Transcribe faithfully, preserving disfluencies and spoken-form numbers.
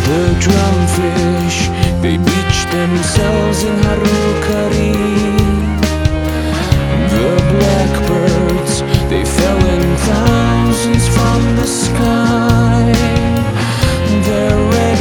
The drumfish, they beach themselves in Harukkari. The blackbirds, they fell in thousands from the sky.